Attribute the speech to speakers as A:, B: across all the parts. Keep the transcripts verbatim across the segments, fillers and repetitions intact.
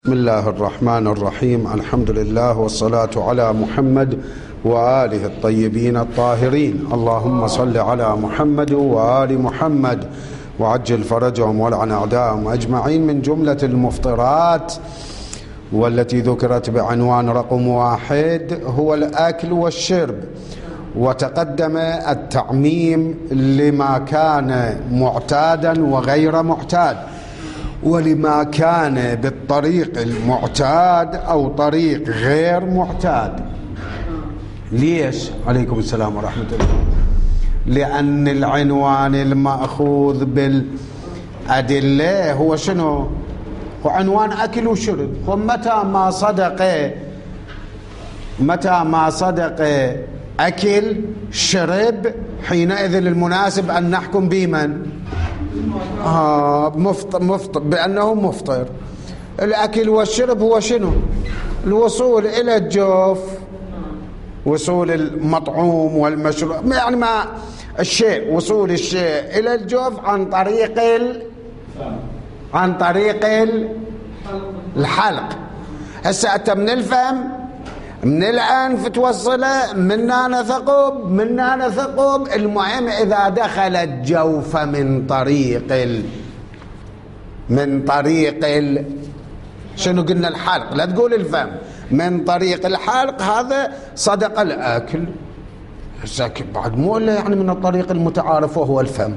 A: بسم الله الرحمن الرحيم. الحمد لله والصلاة على محمد وآله الطيبين الطاهرين. اللهم صل على محمد وآل محمد وعجل فرجهم والعن أعداءهم أجمعين. من جملة المفطرات والتي ذكرت بعنوان رقم واحد هو الأكل والشرب، وتقدم التعميم لما كان معتادا وغير معتاد، ولما كان بالطريق المعتاد أو طريق غير معتاد. ليش؟ عليكم السلام ورحمة الله. لأن العنوان المأخوذ بالأدلة هو شنو؟ هو عنوان أكل وشرب. ومتى ما صدق متى ما صدق أكل شرب حينئذ المناسب أن نحكم بمن؟ آه مفطر مفطر بأنه مفطر. الأكل والشرب هو شنو؟ الوصول إلى الجوف، وصول المطعوم والمشروب، يعني ما الشيء، وصول الشيء إلى الجوف عن طريق ال... عن طريق ال... الحلق. هسه أنت من الفم، من الأنف توصله، منا نثقب منا نثقب المهم إذا دخل الجوف من طريق ال... من طريق ال... شنو قلنا؟ الحلق، لا تقول الفم، من طريق الحلق، هذا صدق الأكل. بعد مو إلا يعني من الطريق المتعارف وهو الفم.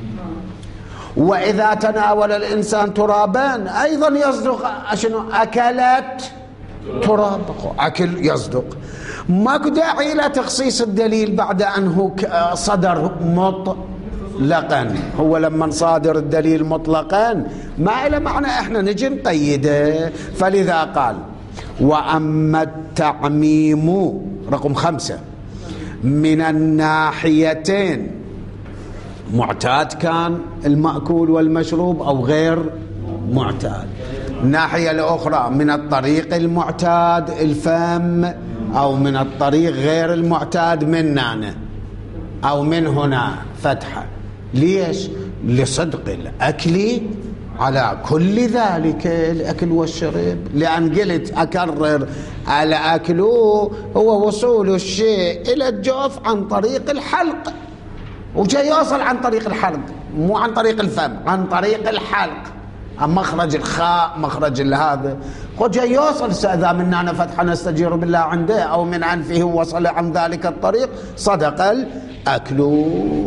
A: وإذا تناول الإنسان ترابا أيضا يصدق شنو؟ أكلت تراب، أكل يصدق. ماكو داعي إلى تخصيص الدليل بعد أنه صدر مطلقا. هو لما صادر الدليل مطلقا ما إلى معنى إحنا نجي نقيده. فلذا قال: وأما التعميم رقم خمسة من الناحيتين، معتاد كان المأكول والمشروب أو غير معتاد. الناحية الأخرى من الطريق المعتاد الفم، أو من الطريق غير المعتاد من هنا أو من هنا فتحة. ليش؟ لصدق الأكل على كل ذلك، الأكل والشرب. لأن قلت أكرر، الأكل هو وصول الشيء إلى الجوف عن طريق الحلق، وجاي يوصل عن طريق الحلق، مو عن طريق الفم، عن طريق الحلق، مخرج الخاء، مخرج هذا، وجاي يوصل. إذا من هنا فتحة نستجير بالله عنده، أو من أنفه وصل عن ذلك الطريق، صدق الأكل.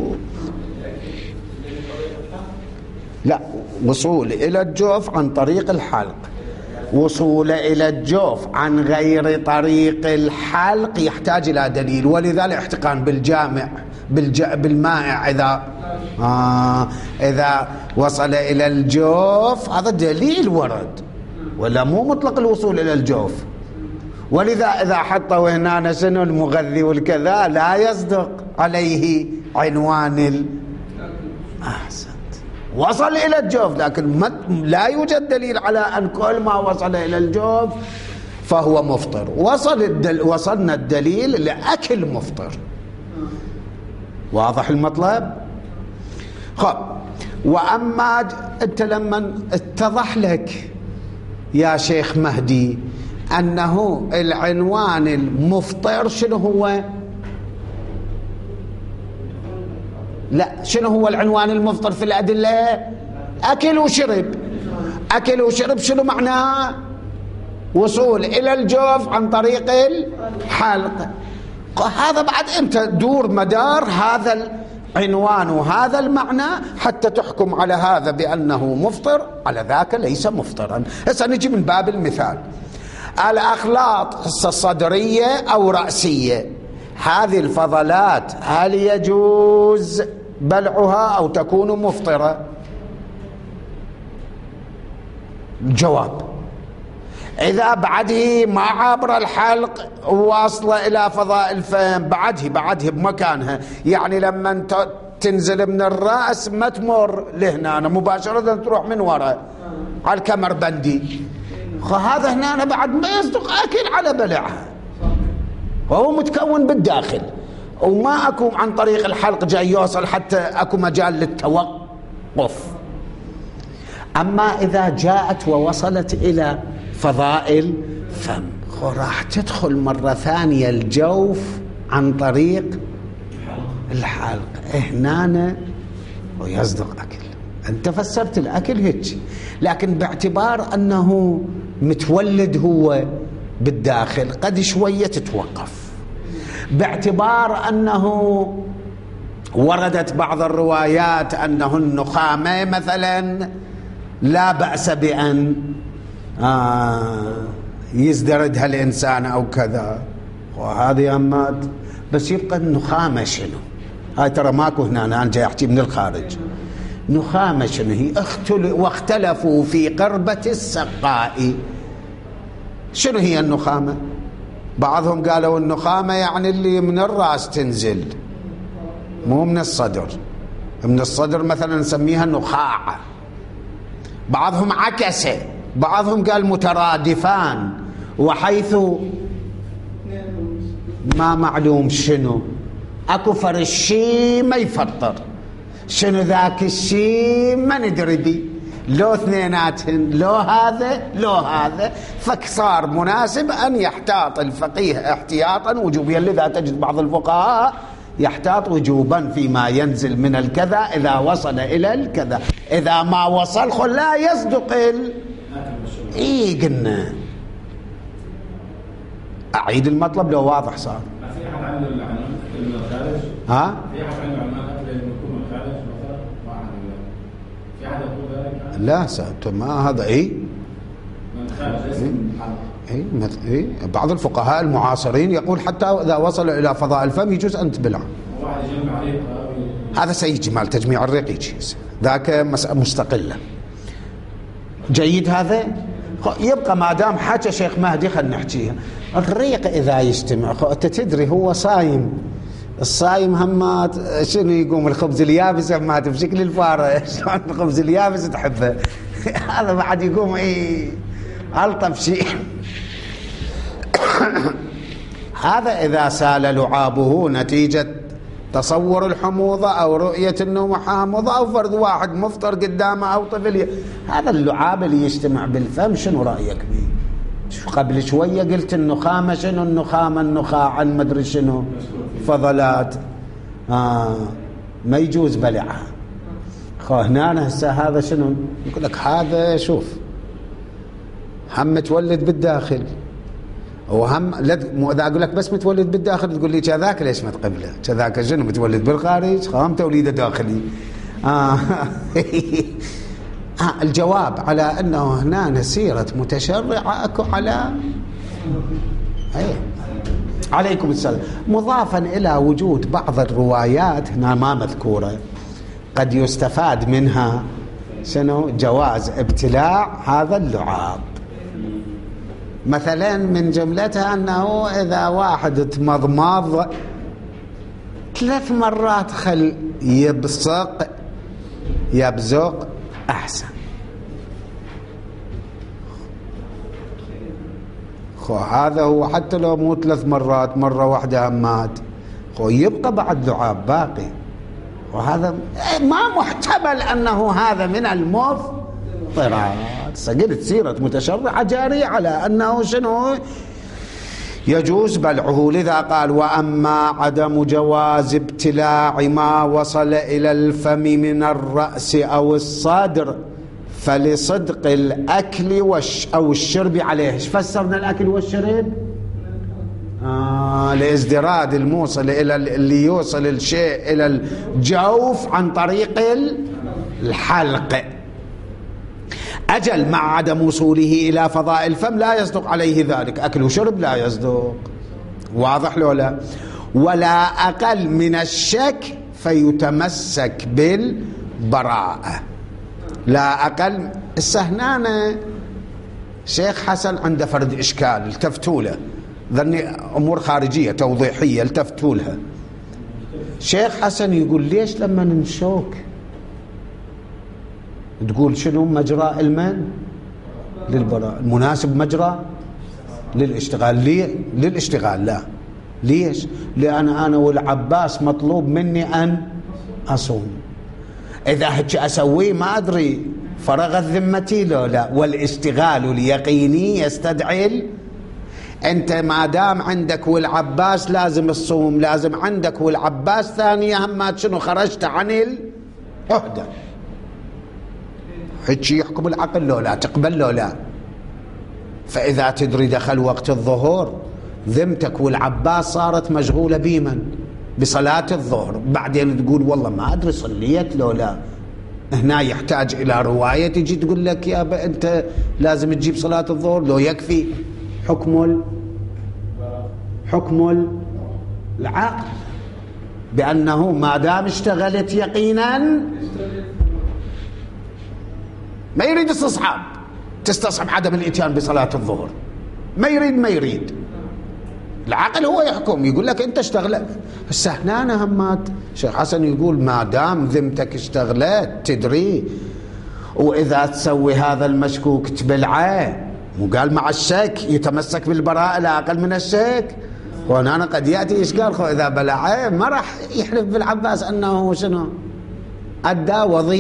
A: لا، وصول إلى الجوف عن طريق الحلق. وصول إلى الجوف عن غير طريق الحلق يحتاج إلى دليل، ولذلك احتقان بالجامع بالج... بالمائع إذا آه إذا وصل إلى الجوف، هذا دليل ورد، ولا مو مطلق الوصول إلى الجوف. ولذا إذا حطوا هنا شنو المغذي والكذا لا يصدق عليه عنوان ال... أحسنت، وصل إلى الجوف، لكن لا يوجد دليل على أن كل ما وصل إلى الجوف فهو مفطر. وصل الدل... وصلنا الدليل لأكل مفطر. واضح المطلب؟ خب، وأما أنت لما اتضح لك يا شيخ مهدي أنه العنوان المفطر شنو هو؟ لا، شنو هو العنوان المفطر في الأدلة؟ أكل وشرب. أكل وشرب شنو معناه؟ وصول إلى الجوف عن طريق الحلق. هذا بعد أنت دور مدار هذا العنوان وهذا المعنى حتى تحكم على هذا بأنه مفطر، على ذاك ليس مفطرا. هسه نجي من باب المثال. الأخلاط الصدرية أو رأسية، هذه الفضلات هل يجوز بلعها أو تكون مفطرة؟ الجواب: إذا بعده ما عبر الحلق واصلة إلى فضاء الفم، بعده بعده بمكانها، يعني لما تنزل من الرأس ما تمر لهنا مباشرة، تروح من وراء على الكمر بندي، هذا هنا بعد ما يصدق أكل على بلعها، وهو متكون بالداخل، وما أكو عن طريق الحلق جاي يوصل حتى أكو مجال للتوقف. أما إذا جاءت ووصلت إلى فضاء الفم. راح تدخل مرة ثانية الجوف عن طريق الحلق هنا ويصدق أكل. أنت فسرت الأكل هيك، لكن باعتبار أنه متولد هو بالداخل قد شوية تتوقف، باعتبار أنه وردت بعض الروايات أنه النخامة مثلا لا بأس بأن آه يزدردها الإنسان أو كذا، وهذه أمات بس يبقى النخامة شنو؟ هاي ترى ماكو هنا، أنا جاي أحكي من الخارج. نخامة شنو هي؟ واختلفوا في قربة السقاء. شنو هي النخامة؟ بعضهم قالوا النخامة يعني اللي من الرأس تنزل، مو من الصدر. من الصدر مثلا نسميها نخاعة. بعضهم عكسه، بعضهم قال مترادفان، وحيث ما معلوم شنو، اكو فر الشي ما يفطر، شنو ذاك الشي ما ندري بي، لو اثنيناتهن، لو هذا لو هذا، فصار مناسب ان يحتاط الفقيه احتياطا وجوبيا. لذا تجد بعض الفقهاء يحتاط وجوبا فيما ينزل من الكذا اذا وصل الى الكذا، اذا ما وصل خل لا يصدق ال اي قلنا. اعيد المطلب لو واضح صار.
B: في احد عنده العنوان اكل من الخارج؟
A: ها؟
B: في احد عنده عنوان اكل من الخارج مثلا؟ ما عنده. في احد يقول ذلك؟
A: لا سألت ما هذا اي
B: من الخارج ليس من الحلق.
A: اي اي بعض الفقهاء المعاصرين يقول حتى اذا وصل الى فضاء الفم يجوز ان تبلع.
B: واحد يجمع ريقه.
A: هذا سيجي مال تجميع الريق يجي، ذاك مسألة مستقلة. جيد هذا. يبقى ما دام حكى شيخ مهدي خلينا نحكيها. الريق اذا يجتمع، انت تدري هو صايم، الصايم همات شنو يقوم الخبز اليابس همات بشكل الفاره، شلون الخبز اليابس تحبه هذا بعد يقوم اي الطف شيء هذا اذا سال لعابه نتيجه تصور الحموضة أو رؤية أنه حامضة أو فرد واحد مفطر قدامه أو طفل، هذا اللعاب اللي يجتمع بالفم شنو رأيك به؟ قبل شوية قلت النخامة شنو؟ النخامة النخاع ما أدري شنو فضلات آه ما يجوز بلعها. خو هنا هسه هذا شنو؟ يقول لك هذا شوف هم متولد بالداخل، وهم اذا اقول لك بس متولد بالداخل تقول لي كذاك ليش ما تقبله؟ كذاك شنو متولد بالخارج؟ خام توليده داخلي. آه. آه الجواب على انه هنا سيره متشرعه اكو على اي عليكم السلام، مضافا الى وجود بعض الروايات هنا ما مذكوره قد يستفاد منها شنو؟ جواز ابتلاع هذا اللعاب. مثلا من جملتها أنه إذا واحد تمضمض ثلاث مرات خل يبصق يبزق أحسن. خو هذا هو حتى لو مو ثلاث مرات، مرة واحدة همات، خو يبقى بعد لعاب باقي، وهذا ما محتمل أنه هذا من المفطرات. قلت سيرة متشرعة جارية على أنه شنو يجوز بلعه. لذا قال وأما عدم جواز ابتلاع ما وصل إلى الفم من الرأس أو الصدر فلصدق الأكل والش أو الشرب عليه. ايش فسرنا الأكل والشرب؟ آه لازدراد الموصل إلى اللي يوصل الشيء إلى الجوف عن طريق الحلق. أجل مع عدم وصوله إلى فضاء الفم لا يصدق عليه ذلك، أكل وشرب لا يصدق. واضح لو لا؟ ولا أقل من الشك فيتمسك بالبراءة، لا أقل. السهنانة شيخ حسن عنده فرد إشكال التفتوا له، ذني أمور خارجية توضيحية التفتوا لها. شيخ حسن يقول ليش لما ننشوك تقول شنو مجرى المن للبراء، المناسب مجرى للاشتغال. ليه للاشتغال؟ لا ليش؟ لأن أنا والعباس مطلوب مني أن أصوم. إذا هيك أسويه ما أدري فرغت ذمتي لو لا. والاشتغال اليقيني يستدعي أنت ما دام عندك والعباس لازم الصوم، لازم عندك والعباس ثانية همات شنو خرجت عن العهدة. هيك يحكم العقل لو لا تقبل لو لا. فإذا تدري دخل وقت الظهر ذمتك والعباس صارت مشغولة بمن؟ بصلاة الظهر، بعدين تقول والله ما أدري صليت لو لا. هنا يحتاج إلى رواية تجي تقول لك يا أبا أنت لازم تجيب صلاة الظهر لو يكفي حكم ال... حكم العقل بأنه ما دام اشتغلت يقينا ما يريد استصحاب، تستصحب عدم الاتيان بصلاة الظهر، ما يريد ما يريد العقل هو يحكم، يقول لك انت اشتغلت. هسه هنا أنا همات شيخ حسن يقول ما دام ذمتك اشتغلت تدري، واذا تسوي هذا المشكوك تبلعه، مو قال مع الشك يتمسك بالبراءة لا اقل من الشك. وهنا قد ياتي اشكال خو اذا بلعه ما راح يحلف بالعباس انه شنو ادى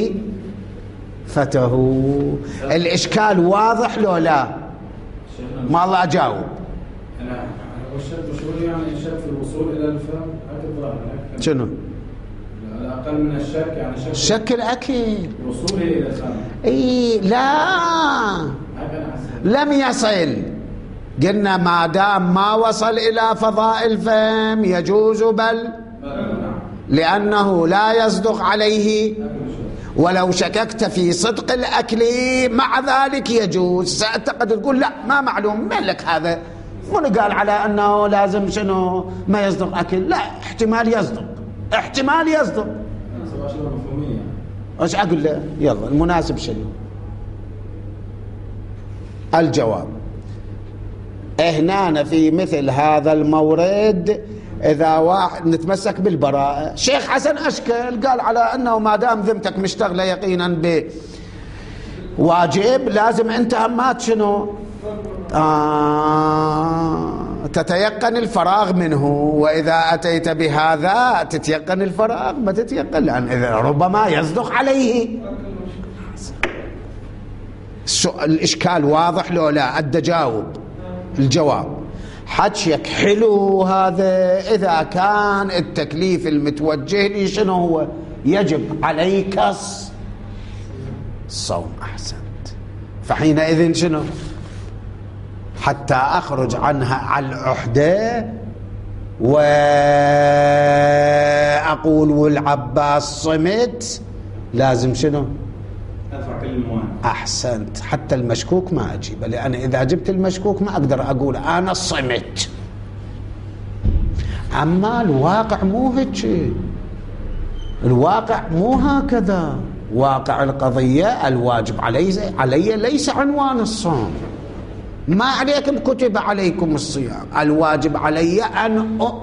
A: وظيفته. الاشكال واضح لو لا؟ ما الله اجاوب.
B: انا والشك مشهور يعني الشك في الوصول الى الفهم اكيد ظاهر
A: شنو؟
B: على اقل من الشك يعني شك
A: شك الاكيد
B: وصوله الى الفهم.
A: اي لا لم يصل، قلنا ما دام ما وصل الى فضاء الفهم يجوز بل لانه لا يصدق عليه، ولو شككت في صدق الاكل مع ذلك يجوز. سأعتقد تقول لا ما معلوم من لك هذا، من قال على انه لازم شنو ما يصدق اكل؟ لا احتمال يصدق، احتمال يصدق. ايش اقول له؟ يلا المناسب شنو؟ الجواب هنا في مثل هذا المورد إذا واحد نتمسك بالبراءة. شيخ حسن أشكل قال على أنه ما دام ذمتك مشتغلة يقينا بواجب لازم أنت همات شنو آه تتيقن الفراغ منه، وإذا أتيت بهذا تتيقن الفراغ ما تتيقن، لأن إذا ربما يصدق عليه. الإشكال واضح لو لا؟ أدى جاوب. الجواب حكيك حلو هذا إذا كان التكليف المتوجه لي شنو هو؟ يجب عليك الصوم. أحسنت. فحينئذ شنو؟ حتى أخرج عنها على العهدة وأقول والعباس صمت لازم شنو؟
B: أدفع كل الموانع.
A: أحسنت. حتى المشكوك ما أجيبه، لأن إذا جبت المشكوك ما أقدر أقول أنا صمت. أما الواقع مو هيك، الواقع مو هكذا. واقع القضية الواجب علي علي ليس عنوان الصوم. ما عليكم كتب عليكم الصيام، الواجب علي أن أ...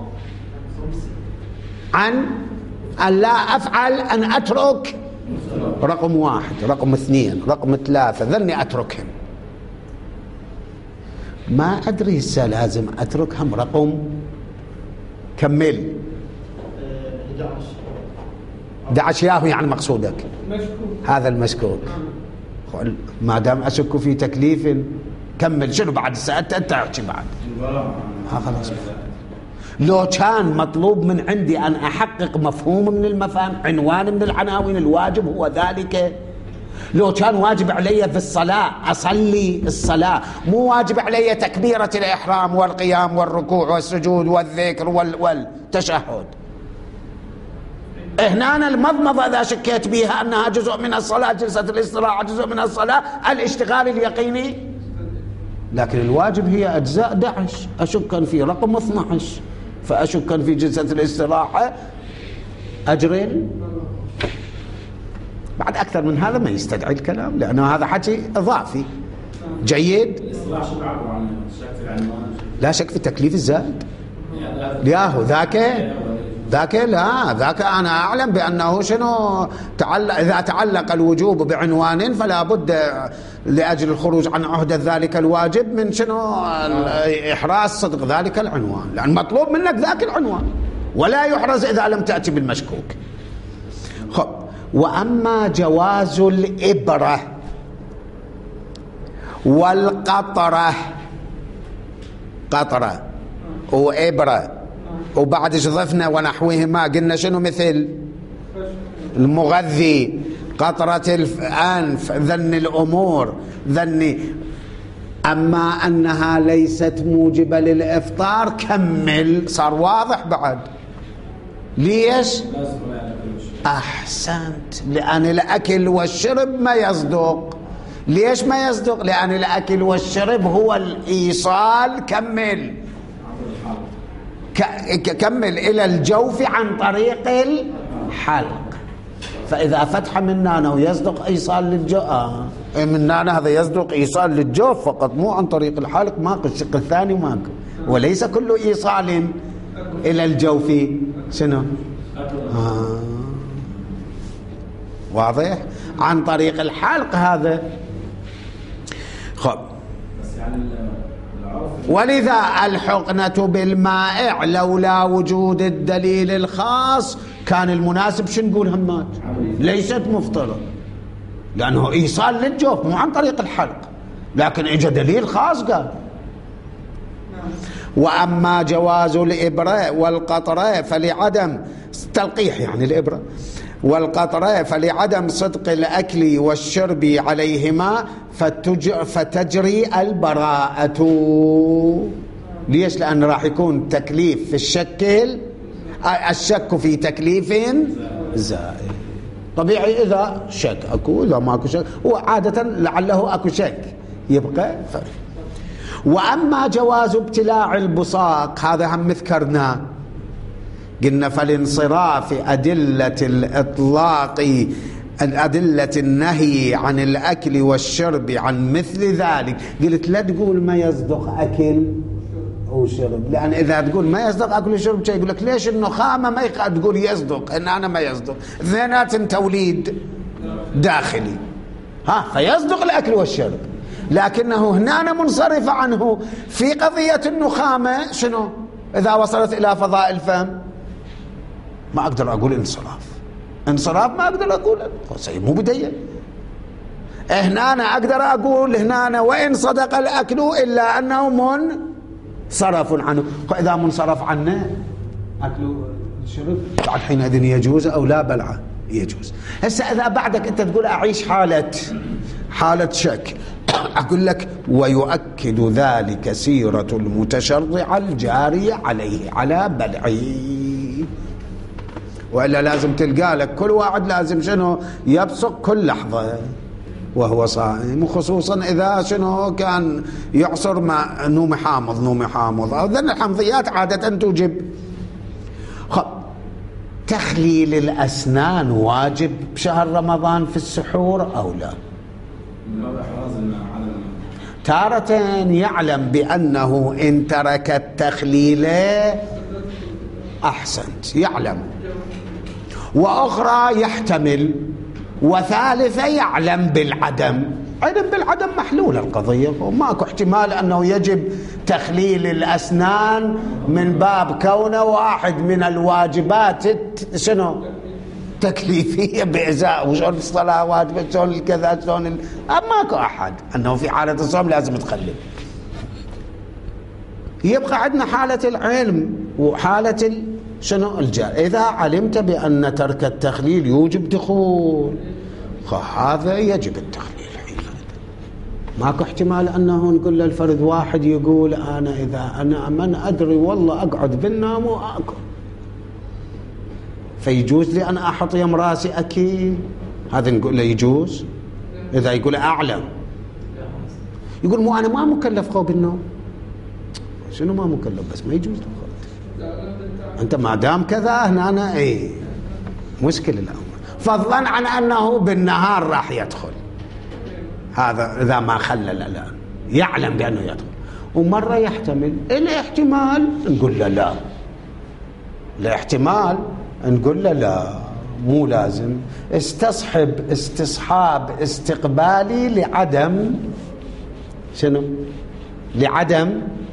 A: عن أن لا أفعل، أن أترك رقم واحد، رقم اثنين، رقم ثلاثة، ذني أتركهم. ما أدري هسه لازم أتركهم رقم كمل أحد عشر ياهو يعني مقصودك مشكوك. هذا المشكوك ما دام أشك في تكليف كمل. شنو بعد الساعة أنت أحكي بعد ها خلاص. لو كان مطلوب من عندي أن أحقق مفهوم من المفاهيم، عنوان من العناوين، الواجب هو ذلك. لو كان واجب علي في الصلاة أصلي الصلاة، مو واجب علي تكبيرة الإحرام والقيام والركوع والسجود والذكر والتشهد. هنا المضمضة إذا شكيت بها أنها جزء من الصلاة، جلسة الاستراحة جزء من الصلاة، الاشتغال اليقيني. لكن الواجب هي أجزاء أحد عشر، أشكا في رقم اثني عشر، فأشكا في جلسة الاستراحة أجرين. بعد أكثر من هذا ما يستدعي الكلام، لأنه هذا حكي إضافي جيد. لا شك في التكليف الزائد. ياهو ذاك ذاك لا ذاك أنا أعلم بأنه شنو تعلق. إذا تعلق الوجوب بعنوان فلا بد لأجل الخروج عن عهدة ذلك الواجب من شنو إحراز صدق ذلك العنوان، لأن مطلوب منك ذاك العنوان، ولا يحرز إذا لم تأتي بالمشكوك. خب وأما جواز الإبرة والقطرة، قطرة وإبرة وبعد ضفنا ونحوهما، قلنا شنو مثل المغذي، قطرة الأنف، ذن الأمور ذني. أما أنها ليست موجبة للإفطار كمل، صار واضح بعد. ليش؟ أحسنت، لأن الأكل والشرب ما يصدق. ليش ما يصدق؟ لأن الأكل والشرب هو الإيصال، كمل كمل إلى الجوف عن طريق الحلق. فإذا فتح من نانا ويصدق إيصال للجوف، آه. من نانا هذا يصدق إيصال للجوف فقط، مو عن طريق الحلق، ماكو الشق الثاني ماكو، وليس كل إيصال إلى الجوف شنو؟ آه. واضح؟ عن طريق الحلق هذا. خب، ولذا الحقنة بالمائع لولا وجود الدليل الخاص كان المناسب شو نقول همات؟ ليست مفطرة، لأنه إيصال للجوف مو عن طريق الحلق، لكن إجا دليل خاص قال. وأما جواز الإبرة والقطرة فلعدم تلقيح، يعني الإبرة والقطرة فلعدم صدق الأكل والشرب عليهما فتجري البراءة. ليش؟ لأن راح يكون تكليف في الشكل، الشك في تكليف زائد. طبيعي إذا شك أكو، إذا ما أكو شك، وعادة لعله أكو شك يبقى فرق. وأما جواز ابتلاع البصاق هذا هم ذكرناه، قلنا فالانصراف أدلة الإطلاق، أدلة النهي عن الأكل والشرب عن مثل ذلك. قلت لا تقول ما يصدق أكل وشرب، لأن إذا تقول ما يصدق أكل وشرب يقول لك ليش النخامة ما يقعد تقول يصدق، إن أنا ما يصدق، اثنينات توليد داخلي، ها فيصدق الأكل والشرب، لكنه هنا منصرف عنه في قضية النخامة. شنو؟ إذا وصلت إلى فضاء الفم ما أقدر أقول انصراف، انصراف ما أقدر أقول مو بدين. هنا أنا أقدر أقول هنا وإن صدق الأكل إلا أنه منصرف عنه. فإذا منصرف عنه أكل الشرب بعد حينئذ يجوز أو لا؟ بلعة يجوز. هسه إذا بعدك أنت تقول أعيش حالة حالة شك، أقول لك ويؤكد ذلك سيرة المتشرع الجارية عليه على بلعه، وإلا لازم تلقى لك كل واحد لازم شنو يبصق كل لحظة وهو صائم، وخصوصا إذا شنو كان يعصر مع نوم حامض نوم حامض أو ذن الحمضيات عادة توجب. خب، تخليل الأسنان واجب بشهر رمضان في السحور أو لا؟ تارة يعلم بأنه إن ترك التخليل أحسنت، يعلم، وأخرى يحتمل، وثالثة يعلم بالعدم. علم بالعدم محلول القضية، وماكو احتمال أنه يجب تخليل الأسنان من باب كونه واحد من الواجبات شنو تكليفية بإزاء، وشون الصلاة واجبة، شون الكذا، شون ال... ماكو أحد أنه في حالة الصوم لازم تخلل. يبقى عندنا حالة العلم وحالة ال... شنو الجار. إذا علمت بأن ترك التخليل يوجب دخول، فهذا يجب التخليل. ماكو احتمال أنه نقول للفرد واحد يقول أنا إذا أنا من أدري والله أقعد بالنوم وأكل، فيجوز لي أن أحط يم راسي أكيد، هذا نقول له يجوز. إذا يقول أعلم، يقول مو أنا ما مكلف خو بالنوم، شنو ما مكلف؟ بس ما يجوز أنت ما دام كذا هنا أنا إيه مشكلة الأمر، فضلا عن أنه بالنهار راح يدخل، هذا إذا ما خلل الآن يعلم بأنه يدخل. ومرة يحتمل الاحتمال نقول له لا، الاحتمال نقول له لا مو لازم، استصحب استصحاب استقبالي لعدم شنو؟ لعدم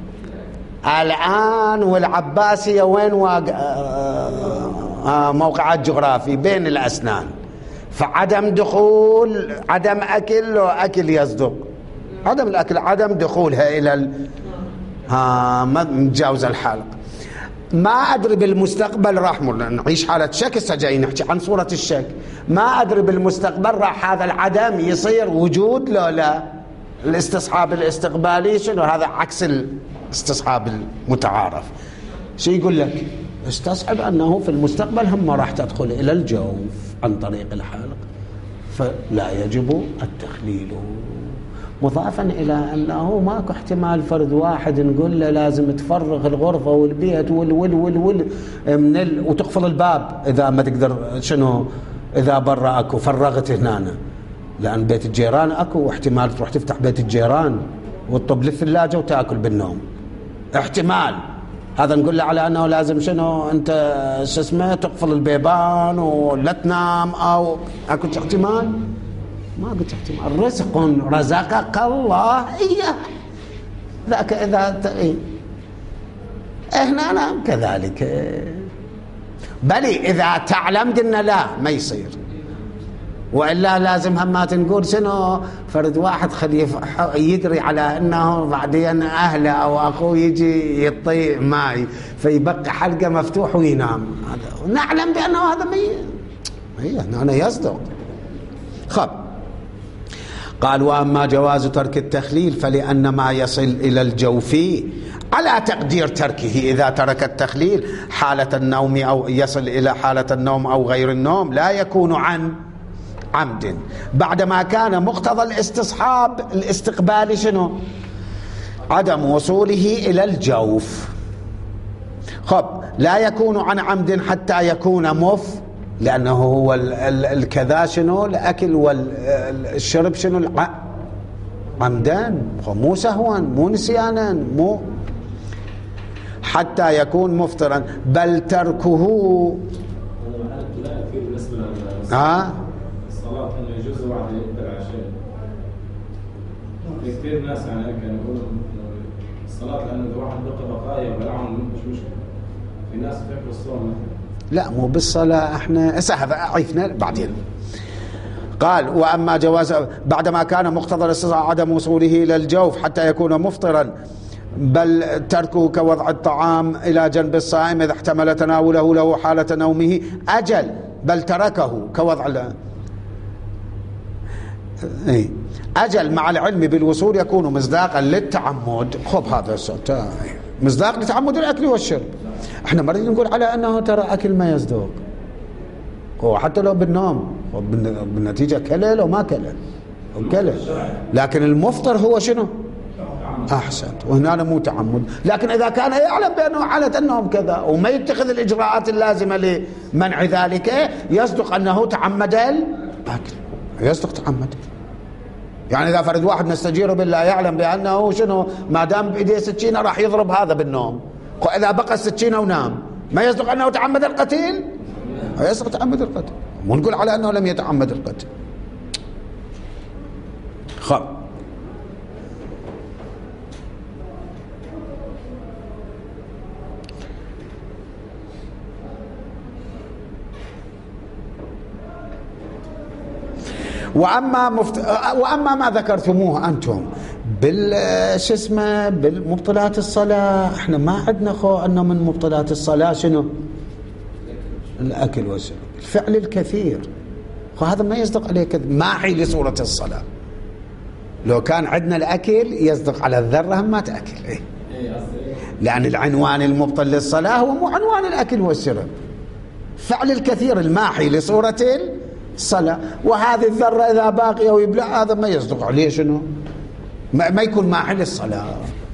A: الآن. والعباسية وين واقع؟ آه موقعات جغرافي بين الأسنان، فعدم دخول عدم أكل أكل يصدق، عدم الأكل عدم دخولها إلى ال... ها ما متجاوز الحلق. ما أدري بالمستقبل راح نعيش حالة شك، هسه جاي نحكي عن صورة الشك. ما أدري بالمستقبل راح هذا العدم يصير وجود لو لا. الاستصحاب الاستقبالي شنو؟ هذا عكس الاستصحاب المتعارف. شو يقول لك؟ استصحب أنه في المستقبل هم راح تدخل إلى الجوف عن طريق الحلق، فلا يجب التخليل. مضافا إلى أنه ماكو احتمال فرد واحد نقول له لازم تفرغ الغرفة والبيت وال وال وال وال من ال وتقفل الباب إذا ما تقدر شنو، إذا برا أكو فرغت هنا، لأن بيت الجيران أكو واحتمال تروح تفتح بيت الجيران وتطب للثلاجة وتأكل بالنوم، احتمال هذا نقول له على أنه لازم شنو أنت شو اسمه تقفل البيبان ولا تنام، أو أكو احتمال؟ ما قلت احتمال. رزق رزقك الله إياه، ذاك إذا إيه هنا أنا كذلك. بل إذا تعلم قلنا لا ما يصير، وإلا لازم همات نقول شنو فرد واحد خليه يدري على أنه بعدين أهله أو أخوه يجي يطيع ماي فيبقى حلقة مفتوح وينام، هذا نعلم بأنه هذا مي هي أنا يصدق. خب قال وأما جواز ترك التخليل فلأن ما يصل إلى الجوف على تقدير تركه، إذا ترك التخليل حالة النوم أو يصل إلى حالة النوم أو غير النوم لا يكون عن عمد، بعدما كان مقتضى الاستصحاب الاستقبالي شنو؟ عدم وصوله إلى الجوف. خب لا يكون عن عمد حتى يكون مف، لأنه هو الكذا شنو الأكل والشرب شنو عمدان، مو سهوا مو نسيانا، مو حتى يكون مفطرا، بل تركه ها
B: الصلاة انه يجوز واحد يقدر على شيء. كثير ناس يعني كانوا يقولوا الصلاة لأنه إذا واحد بقى بقايا وبلعهم مش مشكلة. في ناس فكروا الصوم
A: لا مو بالصلاة، احنا هسه هذا عرفنا بعدين. قال وأما جواز بعدما كان مقتضى الاستصحاب عدم وصوله إلى الجوف حتى يكون مفطرا، بل تركه كوضع الطعام إلى جنب الصائم إذا احتمل تناوله له حالة نومه أجل، بل تركه كوضع أجل مع العلم بالوصول يكون مصداقا للتعمد. خب هذا الصوت مصداق لتعمد الأكل والشرب. احنا مريد نقول على أنه ترى أكل ما يصدق، وحتى لو بالنوم بالنتيجة كله لو ما كله كله، لكن المفطر هو شنو؟ أحسنت، وهنا مو تعمد. لكن إذا كان يعلم بأنه حالة النوم كذا وما يتخذ الإجراءات اللازمة لمنع ذلك يصدق أنه تعمد الأكل، يصدق تعمد. يعني إذا فرد واحد نستجير بالله يعلم بأنه شنو ما دام بإيديه سكينة راح يضرب هذا بالنوم، إذا بقى السكينة ونام ما يصدق أنه تعمد القتل؟ يصدق تعمد القتل، مو نقول على أنه لم يتعمد القتل. خب وأما مفت... وأما ما ذكرتموه أنتم بال شو اسمه بالمبطلات الصلاة، احنا ما عندنا خو أنه من مبطلات الصلاة شنو؟ الأكل والشرب، الفعل الكثير، وهذا ما يصدق عليه كذب ماحي لصورة الصلاة. لو كان عندنا الأكل يصدق على الذرة ما تأكل، إيه؟ لأن العنوان المبطل للصلاة هو مو عنوان الأكل والشرب، فعل الكثير الماحي لصورة الصلاة. وهذه الذرة إذا باقية ويبلع هذا ما يصدق عليه شنو؟ ما, ما يكون ماحي للصلاة.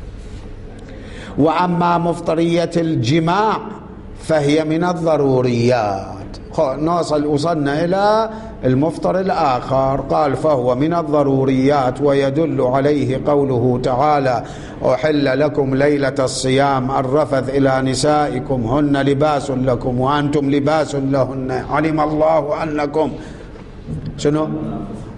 A: وأما مفطرية الجماع فهي من الضروريات. نوصل وصلنا إلى المفطر الآخر، قال فهو من الضروريات، ويدل عليه قوله تعالى أحل لكم ليلة الصيام الرفث إلى نسائكم هن لباس لكم وأنتم لباس لهن علم الله أنكم شنو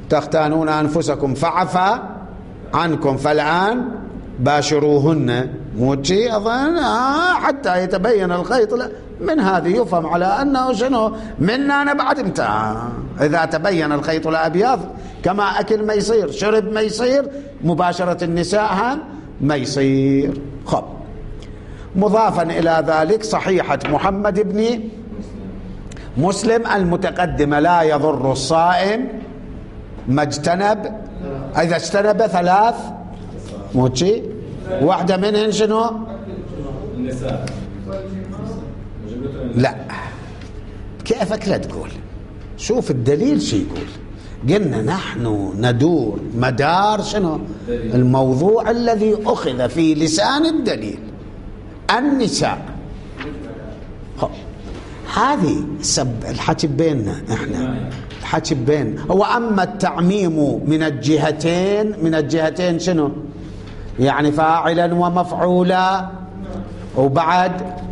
A: تختانون أنفسكم فعفى عنكم فالآن باشروهن مو شيء أظن آه حتى يتبين الخيط. لا، من هذه يفهم على أنه شنو منا أنا بعد امتى إذا تبين الخيط الأبيض، كما أكل ما يصير، شرب ما يصير، مباشرة النساء هم ما يصير. خب، مضافا إلى ذلك صحيحة محمد بن مسلم المتقدمة: لا يضر الصائم ما اجتنب، إذا اجتنب ثلاث موتشي، واحدة منهن شنو؟
B: النساء.
A: لا، كيفك لا تقول، شوف الدليل شو يقول. قلنا نحن ندور مدار شنو؟ الموضوع الذي أخذ في لسان الدليل، النساء. هذه سب الحكي بيننا احنا، الحكي بين هو. أما التعميم من الجهتين، من الجهتين شنو؟ يعني فاعلا ومفعولا، وبعد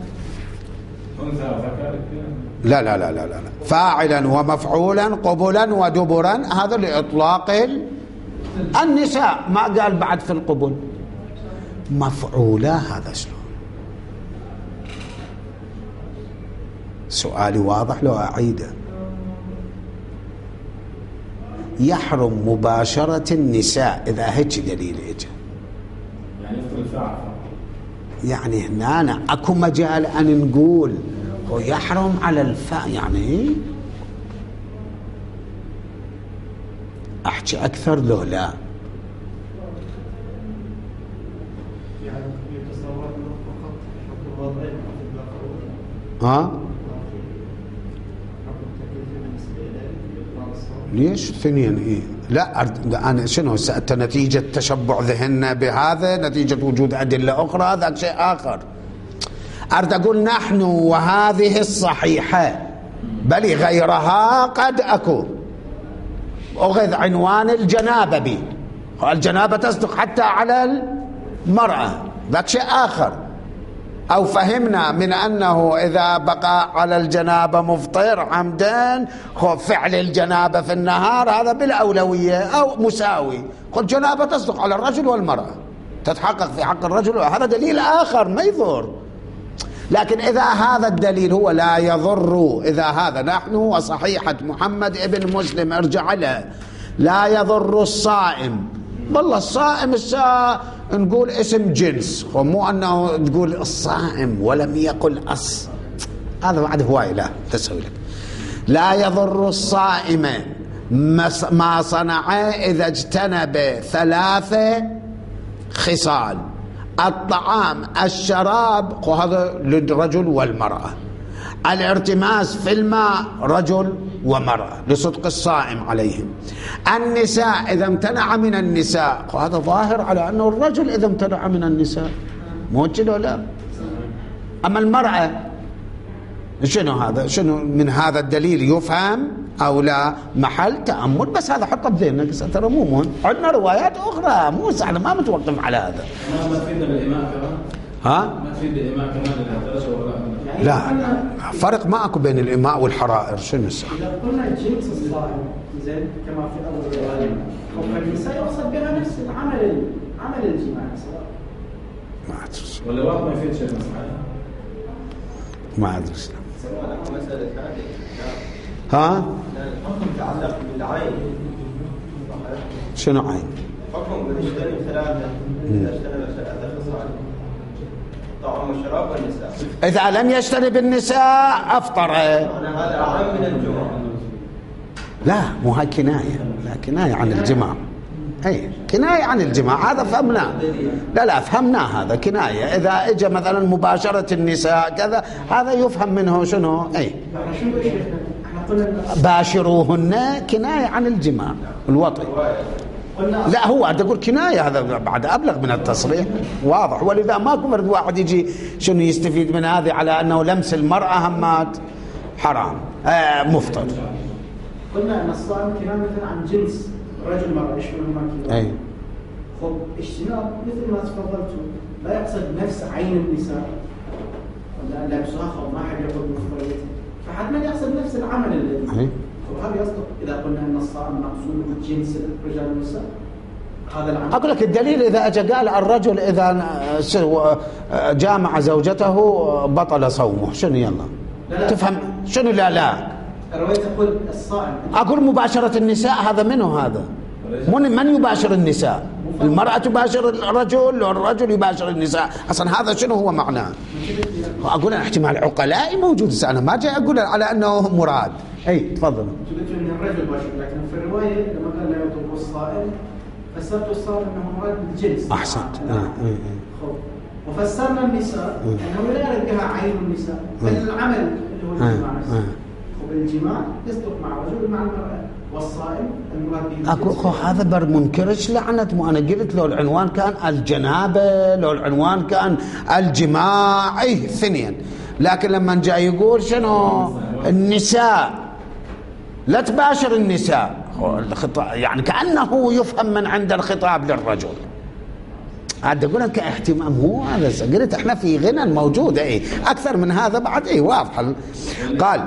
A: لا لا لا لا لا فاعلا ومفعولا قبلا ودبرا، هذا لإطلاق النساء، ما قال بعد في القبل مفعولا. هذا شلون؟ سؤالي واضح لو أعيده. يحرم مباشرة النساء إذا هيك دليل إجا،
B: يعني يفضل الفاعل،
A: يعني هنا أنا أكو مجال أن نقول ويحرم على الفاء، يعني أحكي أكثر لو لا؟ ها؟ ليش اثنين؟ إيه لا أرد... أنا شنو سأت نتيجة تشبع ذهننا بهذا، نتيجة وجود أدلة أخرى، هذا شيء آخر. أرد أقول نحن وهذه الصحيحة بل غيرها قد أكو أخذ عنوان الجنابة بي، الجنابة تصدق حتى على المرأة، ذاك شيء آخر. أو فهمنا من أنه إذا بقى على الجنابة مفطر عمدا، فعل الجنابة في النهار هذا بالأولوية أو مساوي. قل جنابة تصدق على الرجل والمرأة، تتحقق في حق الرجل، هذا دليل آخر ما يضر. لكن إذا هذا الدليل هو لا يضر، إذا هذا نحن وصحيحة محمد ابن مسلم ارجع له لا يضر الصائم، والله الصائم الساعة نقول اسم جنس، مو أنه تقول الصائم ولم يقل أص، هذا بعد هواي لا تسوي لك. لا يضر الصائم ما صنع إذا اجتنب ثلاثة خصال: الطعام، الشراب، هذا للرجل والمرأة، الارتماس في الماء رجل ومرأة لصدق الصائم عليهم، النساء إذا امتنع من النساء، هذا ظاهر على أنه الرجل إذا امتنع من النساء، مو كده لا؟ أما المرأة شنو هذا؟ شنو من هذا الدليل يفهم أو لا؟ محل تأمل، بس هذا حطه بذهنك ترى مو مهم. عندنا روايات أخرى مو سهلة، ما متوقف على هذا.
B: ما تفيدنا بالإمام كمان؟
A: ها؟
B: ما تفيد الإمام كمان الدرجة ولا؟
A: لا، فرق ما أكو بين الإماء والحرائر. شنو السبب؟
C: إذا قلنا جنس الصائم زين كما في أول الرواية، فالنساء يقصد بها نفس العمل، عمل الجماعي سواء.
A: ما أدري
B: ولا واحد ما يفيد شيء صحيح؟
A: ما أدري.
D: سواء مسألة هذه
A: ها؟
D: الحكم يتعلق بالعين.
A: شنو عين؟
D: حكم بالاشتراك ثلاثة إذا اشترى ثلاثة خصال: الطعام والشراب والنساء.
A: إذا لم يجتنب النساء أفطر.
D: هذا أعم من الجمعة.
A: لا، مو هاي كناية، لا كناية عن الجماع. أي كناية عن الجماع، هذا فهمناه. لا لا فهمناه، هذا كناية. إذا إجا مثلا مباشرة النساء كذا، هذا يفهم منه شنو؟ أي باشروهن كناية عن الجماع الوطي. لا هو أنت تقول كناية، هذا بعد أبلغ من التصريح واضح. ولذا ماكو مرد واحد يجي شنو يستفيد من هذه على أنه لمس المرأة همات حرام آه مفطر.
C: قلنا أن الصائم كناية عن جنس رجل مرأة يشملهما كذا.
A: أي
C: خب اجتناب مثل ما تفضلتوا لا يقصد نفس عين النساء ولا لبسها، أو ما حد يقول مفطريته، فحتما يقصد نفس العمل الذي. وهذا يصدق إذا قلنا أن الصائم مقصود جنس الرجال والنساء. هذا العمل.
A: أقول لك الدليل إذا أجى قال الرجل إذا جامع زوجته بطل صومه، شنو يلا
C: لا لا.
A: تفهم شنو؟ لا لا
C: الرواية تقول الصائم.
A: أقول مباشرة النساء، هذا منه هذا من من يباشر النساء؟ المرأة تباشر الرجل والرجل يباشر النساء، أصلا هذا شنو هو معناه؟ أقول أنا احتمال عقلاء موجود، أنا ما جاي أقول على أنه مراد. أي تفضل.
C: قلت ان الرجل باشر، لكن في الروايه لما قال لا يطلب الصائم فسرت الصائم انه مراد بالجنس.
A: احسنت.
C: نعم.
A: آه. آه.
C: وفسرنا النساء انه لا يرد بها عين النساء، بل العمل اللي هو الجماع نفسه. وبالجماع يصدق مع الرجل مع المراه، والصائم المراد به.
A: اكو اخو هذا بر منكرش لعنت، مو انا قلت لو العنوان كان الجنابه، لو العنوان كان الجماع، اي اثنين، لكن لما جاي يقول شنو النساء لا تباشر النساء، يعني كأنه يفهم من عند الخطاب للرجل. عاد أقول لك اهتمام، هو هذا قلت احنا في غنى موجود، اي اكثر من هذا بعد اي واضح. قال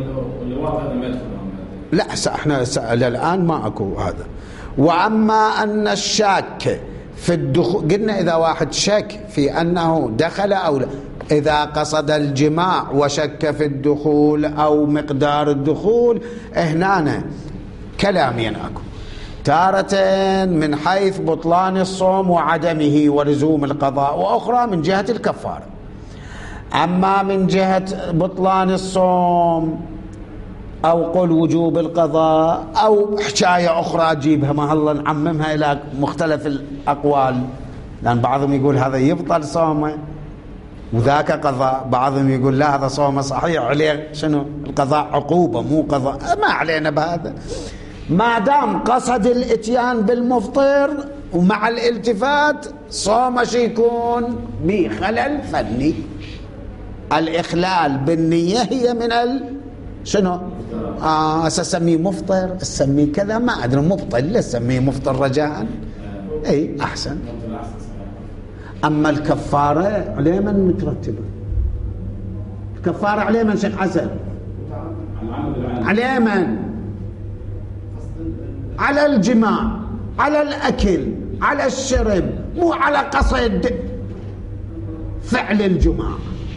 A: لا احنا الان ما اكو هذا. واما ان الشاك في الدخول، قلنا اذا واحد شك في انه دخل او لا، إذا قصد الجماع وشك في الدخول أو مقدار الدخول، هنا كلامين أكو، تارة من حيث بطلان الصوم وعدمه ولزوم القضاء، وأخرى من جهة الكفارة. أما من جهة بطلان الصوم أو قل وجوب القضاء أو حكاية أخرى جيبها ما الله نعممها إلى مختلف الأقوال، لأن بعضهم يقول هذا يبطل صومه وذاك قضاء، بعضهم يقول لا هذا صومه صحيح عليه شنو القضاء عقوبة مو قضاء، ما علينا بهذا، ما دام قصد الاتيان بالمفطر ومع الالتفات صومه يكون بخلل فني. الإخلال بالنية هي من ال شنو آه اسميه مفطر، اسميه كذا ما ادري، مبطل اسميه مفطر رجاء، اي احسن. اما الكفاره عليه من مترتبه؟ الكفاره عليه من شيخ حسن؟ عليه من؟ على الجماع، على الاكل، على الشرب، مو على قصد فعل الجماع.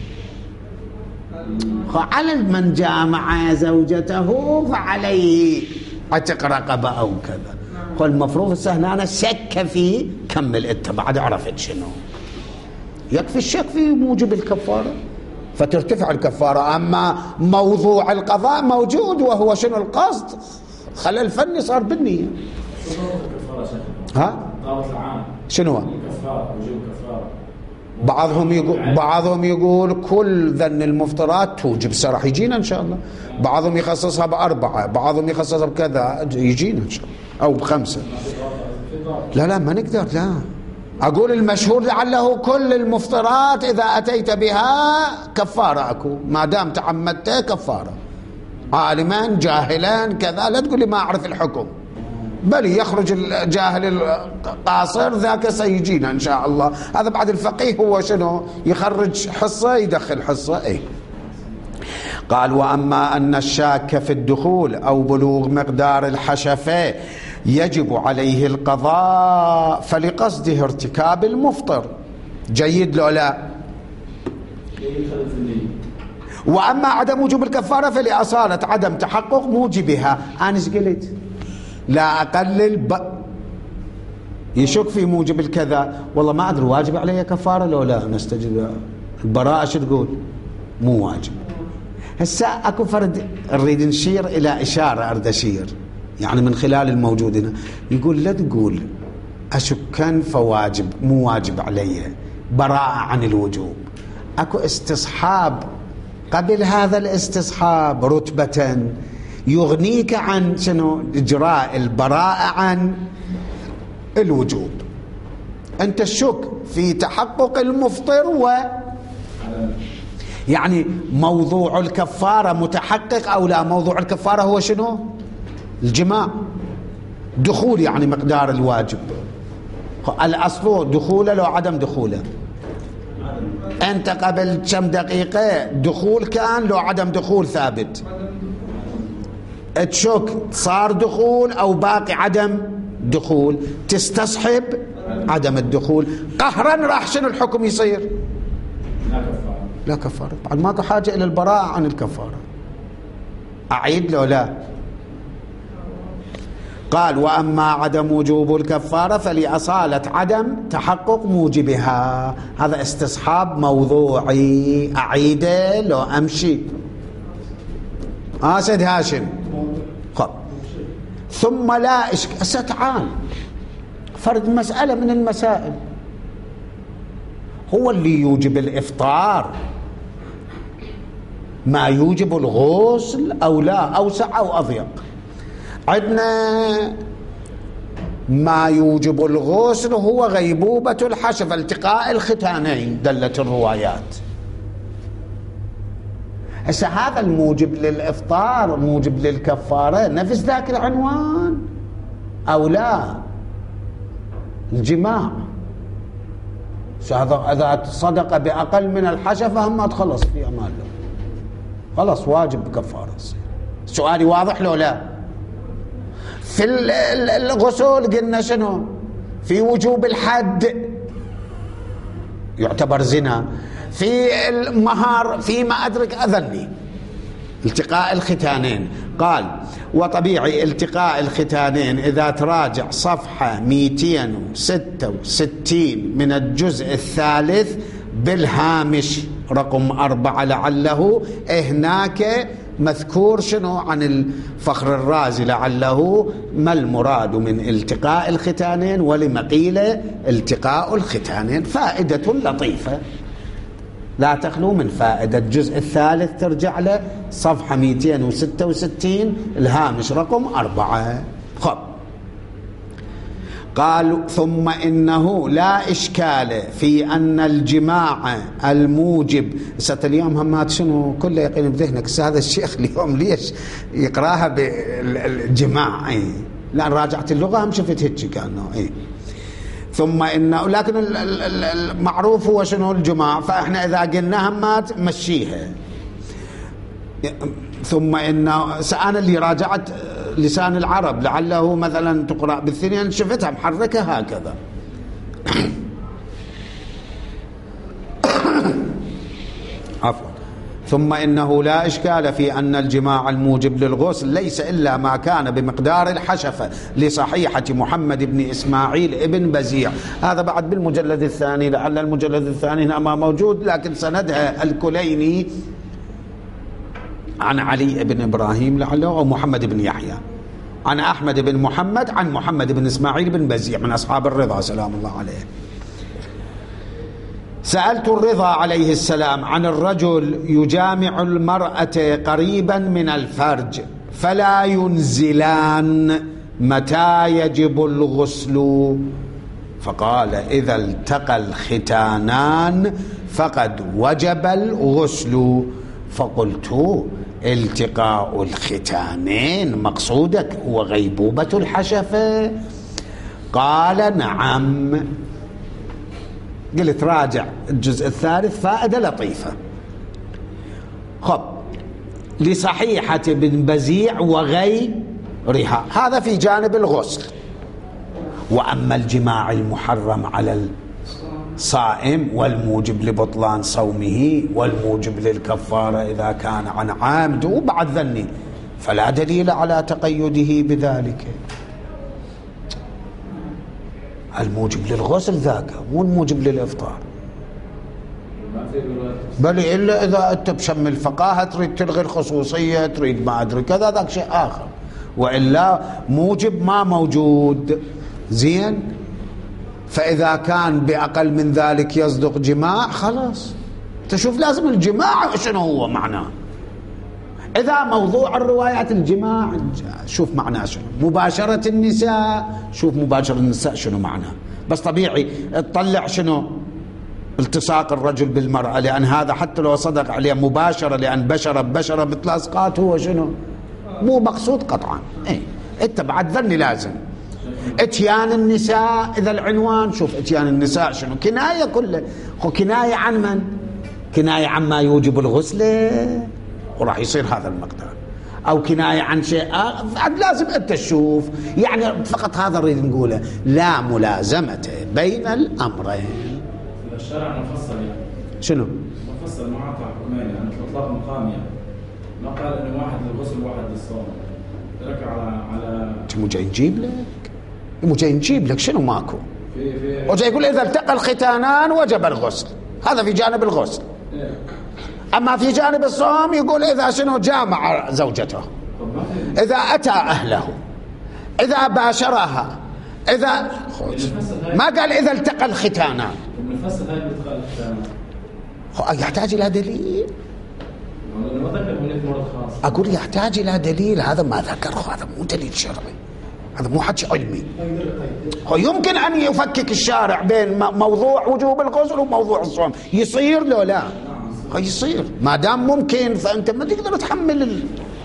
A: على من جامع زوجته فعليه عتق رقبه او كذا. المفروض السهل انا شك فيه، كمل انت بعد عرفت شنو يكفي الشك في موجب الكفاره فترتفع الكفاره. اما موضوع القضاء موجود وهو شنو القصد، خلل فني صار بالنيه. ها شنو هو بعضهم يقول بعضهم يقول كل ذن المفطرات توجب، راح يجينا ان شاء الله. بعضهم يخصصها باربعه، بعضهم يخصصها بكذا، يجينا ان شاء الله، او بخمسه. لا لا ما نقدر، لا اقول المشهور لعله كل المفطرات اذا اتيت بها كفاره اكو، ما دام تعمدت كفاره، عالما جاهلا كذا، لا تقول لي ما اعرف الحكم، بل يخرج الجاهل القاصر ذاك سيجينا ان شاء الله. هذا بعد الفقيه هو شنو يخرج حصه يدخل حصه. اي قال واما ان الشاك في الدخول او بلوغ مقدار الحشفه يجب عليه القضاء فلقصده ارتكاب المفطر، جيد لو لا. واما عدم وجوب الكفاره فلاصاله عدم تحقق موجبها. انا ايش قلت؟ لا أقلل ب... يشك في موجب الكذا، والله ما أدري واجب عليه كفارة لو لا نستجد. البراءة شو تقول؟ مو واجب. هسا أكو فرد نريد نشير إلى إشارة، أريد أشير يعني من خلال الموجود هنا، يقول لا تقول أشكن فواجب، مو واجب علي، براءة عن الوجوب. أكو استصحاب قبل هذا الاستصحاب رتبة يغنيك عن شنو إجراء البراءة عن الوجوب. أنت الشك في تحقق المفطر و يعني موضوع الكفارة متحقق أو لا. موضوع الكفارة هو شنو؟ الجماع، دخول يعني مقدار الواجب. الأصل دخوله لو عدم دخوله. أنت قبل كم دقيقة دخول كان لو عدم دخول ثابت، تشك صار دخول أو باقي عدم دخول تستصحب عدم الدخول. قهرا راح شنو الحكم يصير؟
B: لا كفارة.
A: لا كفارة. طبعا ماكو حاجة إلى البراءة عن الكفارة. أعيد لو لا؟ قال وأما عدم وجوب الكفارة فلأصالة عدم تحقق موجبها. هذا استصحاب موضوعي. أعيده لو أمشي؟ آه سيد هاشم. خب ثم لا إشكال. ستعال فرد مسألة من المسائل هو اللي يوجب الإفطار ما يوجب الغسل أو لا، أوسع أو أضيق. عندنا ما يوجب الغسل هو غيبوبة الحشفة، التقاء الختانين، دلت الروايات. هسه هذا الموجب للإفطار موجب للكفارة نفس ذاك العنوان أو لا؟ الجماع إذا صدق بأقل من الحشفة هم تخلص في أمان الله، خلص واجب بكفارة. سؤالي واضح لو لا؟ في الغسل قلنا شنو؟ في وجوب الحد يعتبر زنا، في المهار فيما أدرك أذني التقاء الختانين. قال وطبيعي التقاء الختانين إذا تراجع صفحة مئتين وستة وستين من الجزء الثالث بالهامش رقم أربعة لعله هناك مذكور شنو عن الفخر الرازي لعله ما المراد من التقاء الختانين ولما قيل التقاء الختانين. فائدة لطيفة لا تخلو من فائدة. الجزء الثالث ترجع له صفحة مئتين وستة وستين الهامش رقم أربعة. خب قال ثم إنه لا إشكال في أن الجماع الموجب. ست اليوم همات شنو كله يقين بذهنك هذا الشيخ اليوم ليش يقراها بالجماع؟ اي لا راجعت اللغة هم شفت هيك كأنه اي. ثم إنه لكن المعروف هو شنو الجماع، فإحنا إذا قلنا همات مشيها. ثم إنه سأنا اللي راجعت لسان العرب لعله مثلا تقرأ بالثنين شفتها محركة هكذا. عفوا. ثم إنه لا إشكال في أن الجماع الموجب للغسل ليس إلا ما كان بمقدار الحشفة لصحيحة محمد بن إسماعيل ابن بزيع. هذا بعد بالمجلد الثاني، لعل المجلد الثاني هنا ما موجود لكن سندها الكليني عن علي بن إبراهيم لعله أو محمد بن يحيى عن أحمد بن محمد عن محمد بن إسماعيل بن بزيع من أصحاب الرضا سلام الله عليه. سألت الرضا عليه السلام عن الرجل يجامع المرأة قريبا من الفرج فلا ينزلان متى يجب الغسل؟ فقال إذا التقى الختانان فقد وجب الغسل. فقلت التقاء الختانين مقصودك هو غيبوبة الحشفة؟ قال نعم. قلت راجع الجزء الثالث فائدة لطيفة. خب لصحيحة بن بزيع وغيرها هذا في جانب الغسل. وأما الجماع المحرم على الصائم والموجب لبطلان صومه والموجب للكفارة إذا كان عن عامد وبعد ذني فلا دليل على تقيده بذلك. الموجب للغسل ذاك مو الموجب للإفطار. بل إلا إذا أنت بشم الفقاهة تريد تلغي الخصوصية تريد ما أدري كذا ذاك شيء آخر، وإلا موجب ما موجود. زين، فإذا كان بأقل من ذلك يصدق جماع خلاص تشوف لازم الجماع شنو هو معناه. إذا موضوع الروايات الجماع شوف معناه شنو، مباشرة النساء شوف مباشرة النساء شنو معناه. بس طبيعي تطلع شنو التصاق الرجل بالمرأة، لأن هذا حتى لو صدق عليه مباشرة لأن بشرة ببشرة بتلاصقات هو شنو مو مقصود قطعا. ايه انت بعد ذني لازم اتيان النساء. إذا العنوان شوف اتيان النساء شنو كناية كله، خو كناية عن من؟ كناية عما يوجب الغسل وراح يصير هذا المقدار. أو كناية عن شيء آخر، لازم أنت تشوف. يعني فقط هذا نريد نقوله، لا ملازمة بين الأمرين.
B: الشرع مفصل يعني
A: شنو؟
B: مفصل معاطى حكمين، يعني مثل إطلاق مقام، يعني ما قال إنه واحد للغسل وواحد للصوم، ترك على على
A: مو جاي نجيب لك، مو جاي نجيب لك شنو ماكو.
B: في في
A: وجاي يقول إذا التقى الختانان وجب الغسل، هذا في جانب الغسل.
B: إيه.
A: أما في جانب الصوم يقول إذا شنو جامع زوجته، إذا أتى أهله، إذا باشرها، إذا ما قال إذا التقى الختانان.
B: المفصل هاي التقاء الختانان
A: يحتاج إلى دليل.
B: ما ذكر هناك مرض خاص.
A: أقول يحتاج إلى دليل، هذا ما ذكره، هذا مو دليل شرعي، هذا مو حكي علمي. هو يمكن أن يفكك الشارع بين موضوع وجوب الغسل وموضوع الصوم، يصير لو لا يصير، ما دام ممكن فأنت ما تقدر تحمل ال...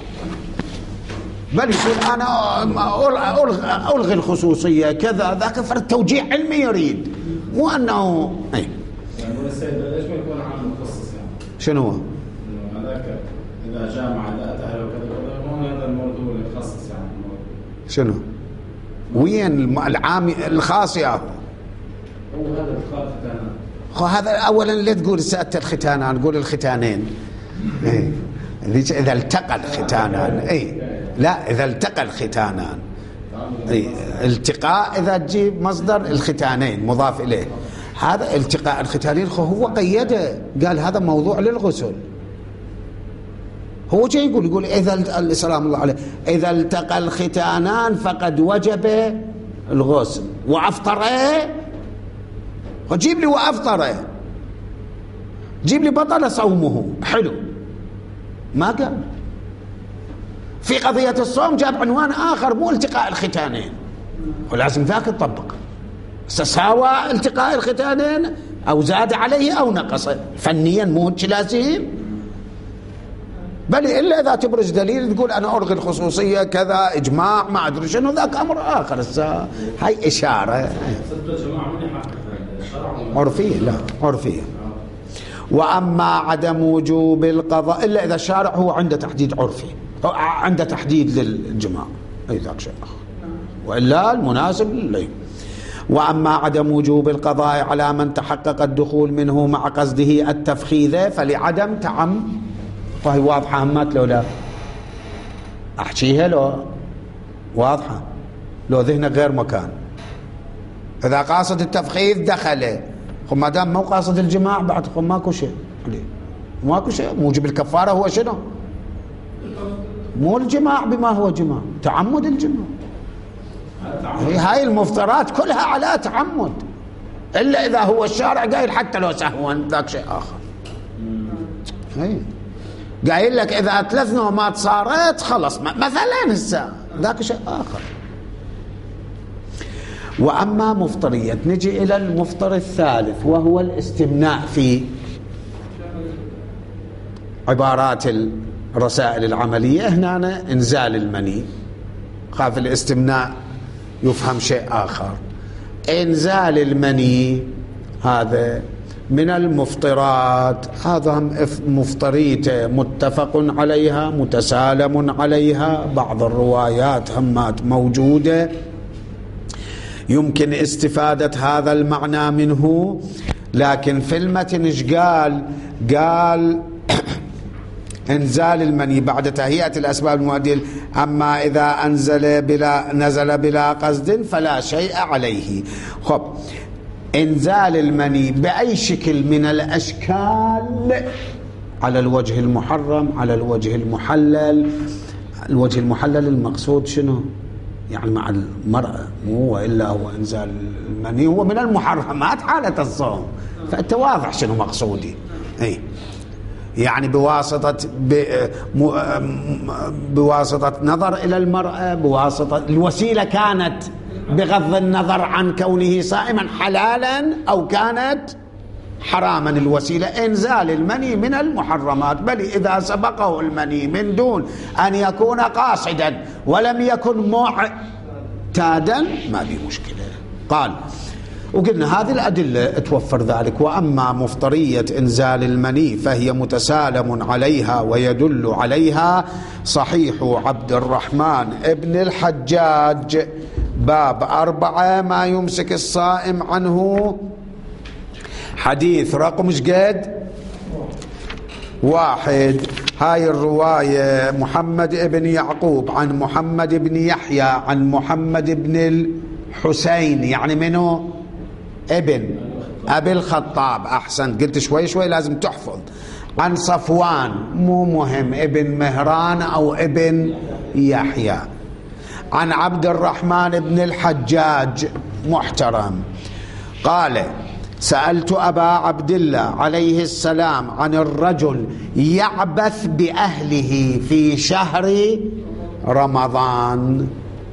A: بل يقول أنا ألغي الخصوصية كذا ذاك، فرد توجيه علمي يريد، مو أنه أي.
B: يعني هو السيد ليش ما يكون عام مخصص يعني؟
A: شنو هو؟
B: هذاك إذا جامع إذا أتى أهله وكذا كذا، مو هذا الموضوع اللي يخصص يعني.
A: شنو؟ وين العام الخاص يا هو؟
B: هو هذا التقاء الختانان.
A: خو هذا أولا لا تقول سأت الختانان، نقول الختانين. إيه. إذا التقى الختانان، أي لا إذا التقى الختانان، أي التقاء إذا تجيب مصدر الختانين مضاف إليه، هذا التقاء الختانين هو قيده، قال هذا موضوع للغسل. هو جاي يقول يقول إذا سلام الله عليه إذا التقى الختانان فقد وجب الغسل وأفطره، وجيب لي وأفطره، جيب لي بطل صومه، حلو ما قال. في قضية الصوم جاب عنوان آخر مو التقاء الختانين، ولازم ذاك تطبق، سساوى التقاء الختانين أو زاد عليه أو نقص فنيا، مو لازم، بل إلا إذا تبرز دليل تقول أنا ألغي الخصوصية كذا إجماع ما أدري شنو، ذاك أمر آخر. هاي إشارة عرفية، لا عرفية. وأما عدم وجوب القضاء إلا إذا الشارع هو عنده تحديد عرفي، عنده تحديد للجماع، أي ذاك شيء آخر، وإلا المناسب لي. وأما عدم وجوب القضاء على من تحقق الدخول منه مع قصده التفخيذ فلعدم تعم. فهي واضحة همات لو لا أحكيها، لو واضحة، لو ذهنك غير مكان. إذا قاصد التفخيذ دخله، خب ما دام مو قاصد الجماع بعد خب ماكو شيء، ماكو شيء. موجب الكفارة هو شنو؟ مو الجماع بما هو جماع، تعمد الجماع. هاي المفطرات كلها على تعمد، إلا إذا هو الشارع قايل حتى لو سهوا ذاك شيء آخر. هي قايل لك إذا ثلاث نومات صارت خلص مثلا هسه ذاك شيء آخر. وأما مفطرية، نجي إلى المفطر الثالث وهو الاستمناء في عبارات الرسائل العملية. هنا إنزال المني، خاف الاستمناء يفهم شيء آخر. إنزال المني هذا من المفطرات، هذا مفطريته متفق عليها متسالم عليها، بعض الروايات همات موجودة يمكن استفادة هذا المعنى منه. لكن في المتن ايش قال؟ قال انزال المني بعد تهيئة الأسباب المؤدية، أما إذا أنزل بلا نزل بلا قصد فلا شيء عليه. خب انزال المني بأي شكل من الأشكال، على الوجه المحرم، على الوجه المحلل. الوجه المحلل المقصود شنو؟ يعني مع المرأة، مو إلا هو إنزال المني هو من المحرمات حالة الصوم، فأنت واضح شنو مقصودي. أي يعني بواسطة بواسطة نظر إلى المرأة، بواسطة الوسيلة كانت بغض النظر عن كونه صائما حلالا أو كانت حراما الوسيلة. إنزال المني من المحرمات، بل إذا سبقه المني من دون أن يكون قاصدا ولم يكن معتادا ما في مشكلة. قال وقلنا هذه الأدلة توفر ذلك. وأما مفطرية إنزال المني فهي متسالم عليها ويدل عليها صحيح عبد الرحمن ابن الحجاج باب أربعة ما يمسك الصائم عنه، حديث رقم ايش قد واحد. هاي الرواية محمد ابن يعقوب عن محمد ابن يحيى عن محمد بن الحسين، يعني منه ابن أبي الخطاب. أحسن، قلت شوي شوي لازم تحفظ. عن صفوان، مو مهم، ابن مهران أو ابن يحيى. عن عبد الرحمن بن الحجاج محترم قال سألت أبا عبد الله عليه السلام عن الرجل يعبث بأهله في شهر رمضان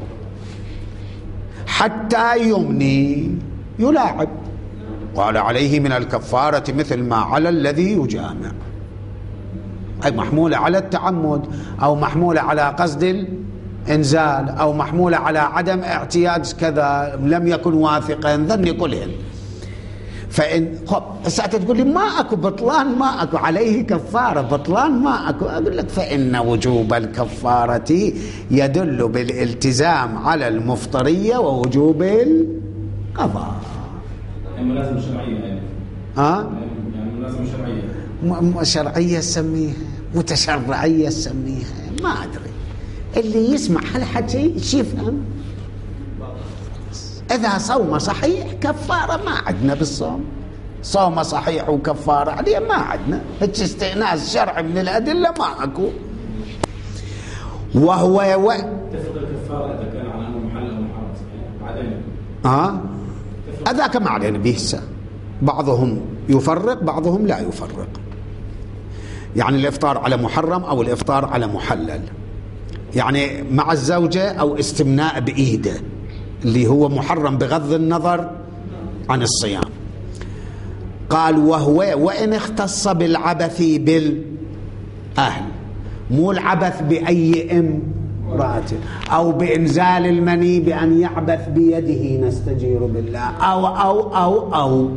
A: حتى يمني، يلاعب، قال عليه من الكفارة مثل ما على الذي يجامع، أي محمولة على التعمد أو محمولة على قصد الإنزال أو محمولة على عدم اعتياد كذا، لم يكن واثقا ظني كلهن. فإن خب ساعتها تقول لي ما أكو بطلان، ما أكو عليه كفارة، بطلان ما أكو، أقول لك فإن وجوب الكفارة يدل بالالتزام على المفطرية ووجوب القضاء.
B: يعني ملازمة شرعية يعني.
A: ها؟
B: يعني ملازمة شرعية.
A: م- شرعية سميها، متشرعية سميها، ما أدري. اللي يسمع هالحكي شو يفهم؟ إذا صوم صحيح كفارة ما عندنا بالصوم، صوم صحيح وكفارة عليه ما عندنا، هيك استئناس شرعي من الأدلة ما أكو. وهو و...
B: تفرق الكفارة إذا كان على أنه محل أو محرم صحيح بعدين.
A: آه هذاك ما علينا به هسه، بعضهم يفرق بعضهم لا يفرق، يعني الإفطار على محرم أو الإفطار على محلل، يعني مع الزوجة أو استمناء بإيده اللي هو محرم بغض النظر عن الصيام. قال وهو وإن اختص بالعبث بالأهل، مو العبث بأي امرأة أو بإنزال المني بأن يعبث بيده نستجير بالله أو أو أو أو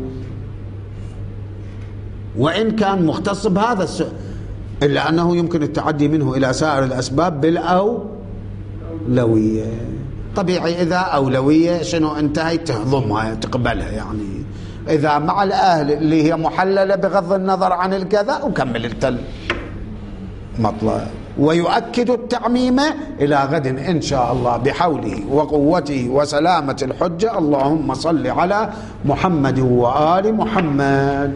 A: وإن كان مختص بهذا السؤال، إلا أنه يمكن التعدي منه إلى سائر الأسباب بالأولوية. طبيعي إذا أولوية شنو انتهي تهضمها تقبلها، يعني إذا مع الأهل اللي هي محللة بغض النظر عن الكذا وكمل التل مطلع. ويؤكد التعميم إلى غد إن شاء الله بحوله وقوته وسلامة الحجة. اللهم صل على محمد وآل محمد.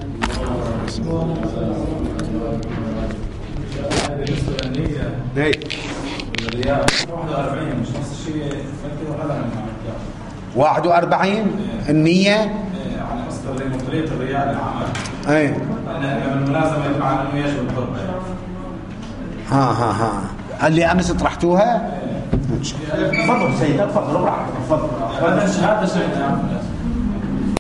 B: الرياء واحد وأربعين مش نفس الشيء
A: واحد وأربعين النية
B: على مصدر مفطرية الرياء للعمل.
A: أي
B: أن الملازمة يدفع عن أنه يجب الضرب.
A: ها ها ها اللي أمس طرحتوها. تفضل سيدة تفضل راحتك تفضل.
B: هذا هذا شيء